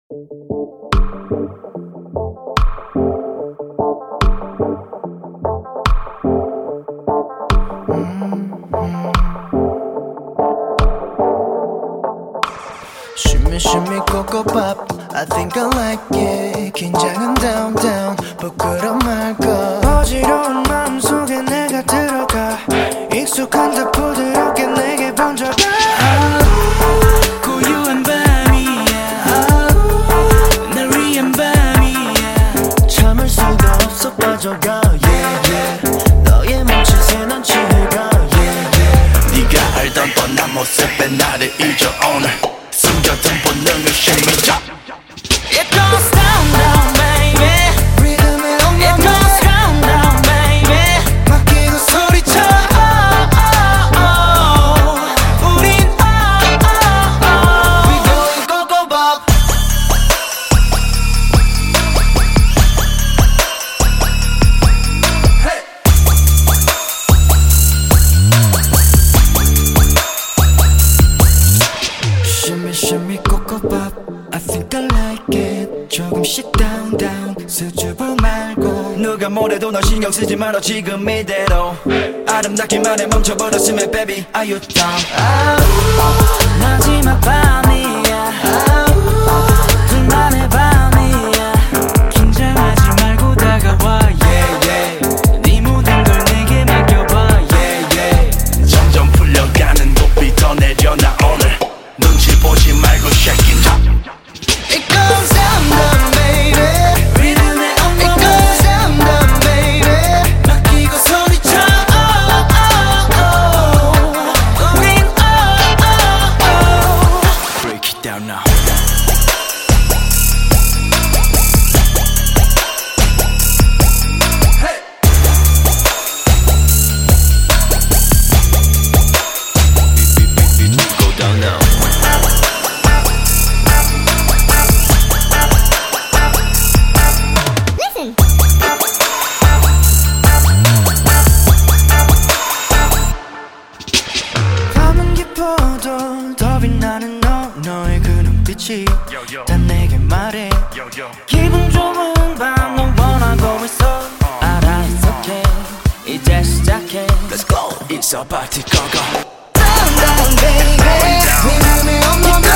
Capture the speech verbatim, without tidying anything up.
Shimmy shimmy cocoa pop I think I like it 긴장은 down down 부끄러워 말고 어지러운 마음속에 내가 들어가 익숙한 듯 부드럽게 내게 번져가 고요한 밤이야 날 위한 밤이야 참을 수도 없어 빠져가 yeah yeah 너의 멈칫에 난 취해가 yeah yeah 네가 알던 뻔한 모습에 나를 잊어 오늘 숨겨둔 본능을 심리자 It goes down down baby 리듬에 엉망 It goes down down baby 맡기고 소리쳐 oh, oh, oh. 우린 oh, oh, oh. We going go-go bop hey. Shimmy shimmy cocoa pop I think I like it 조금씩 down down 수줍어 말고 누가 뭐래도 널 신경 쓰지 말아 지금 이대로 아름답기만 해 멈춰버렸으면 baby are you down 아우 마지막 밤이야 아우 둘만의 밤이야 긴장하지 말고 다가와 yeah yeah 네 모든 걸 내게 맡겨봐 yeah yeah 점점 풀려가는 높이 더 내려놔 오늘 눈치 보지 말고 shake it up It goes down down baby 리듬에 엉망 It goes down down baby 맡기고 소리쳐 oh, oh, oh. 우린 oh, oh, oh. Break it down now hey. Go down now 밤은 깊어도 더 빛나는 너 너의 그 눈빛이 다 내게 말해 기분 좋은 밤 너 원하고 있어 알아 it's okay 이제 시작해 Let's go It's a party go go Down down baby 리듬에 엉망